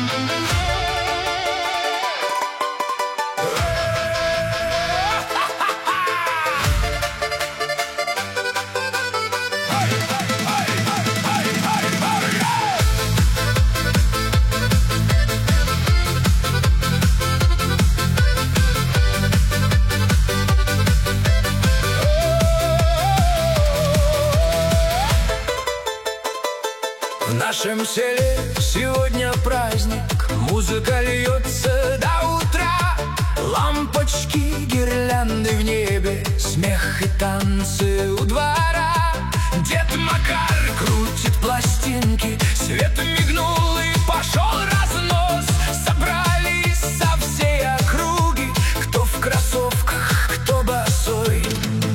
В нашем селе сегодня праздник, музыка льется до утра. Лампочки, гирлянды в небе, смех и танцы у двора. Дед Макар крутит пластинки, свет мигнул и пошел разнос. Собрались со всей округи, кто в кроссовках, кто босой.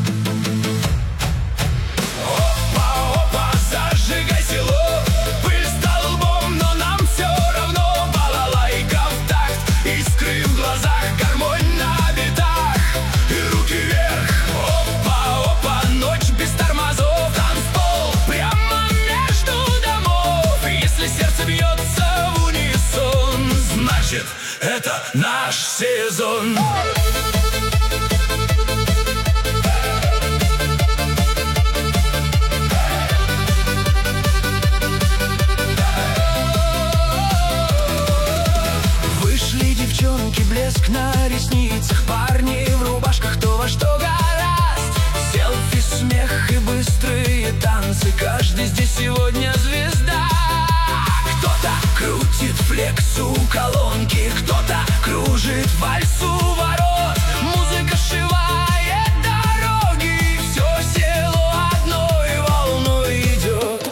Опа-опа, зажигай село, это наш сезон. Вышли девчонки, блеск на ресницах, парни в рубашках, кто во что гораст. Селфи, смех и быстрые танцы, каждый здесь сегодня звезда. Кто-то крутит флекс у колонки, кто-то кружит вальс у ворот. Музыка сшивает дороги, все село одной волной идет.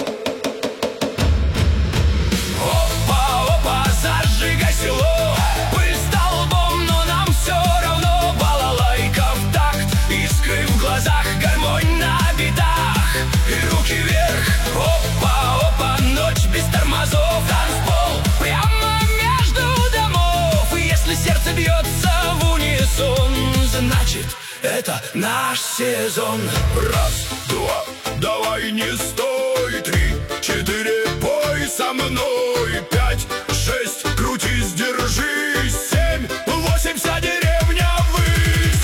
Опа-опа, зажигай село, пыль столбом, но нам все равно. Балалайка в такт, искры в глазах, гармонь на битах и руки вверх. Опа-опа, ночь без тормозов, танцпол прямо между домов. И если сердце бьется в унисон, значит, это наш сезон. Раз, два, давай не стой. 3, 4, пой со мной. 5, 6, крутись, держись. 7, 8, вся деревня ввысь.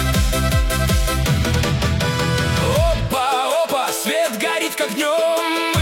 Опа-опа, свет горит как днем,